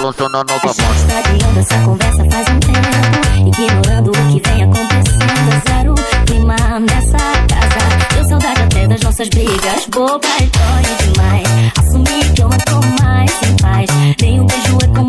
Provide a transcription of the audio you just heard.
funciona novamente. Já estadiando essa conversa faz um tempo, ignorando o que vem acontecendo. Zero clima nessa casa, deu saudade até das nossas brigas bobas. Dói demais, assumir que eu não tô mais em paz. Nem um beijo é como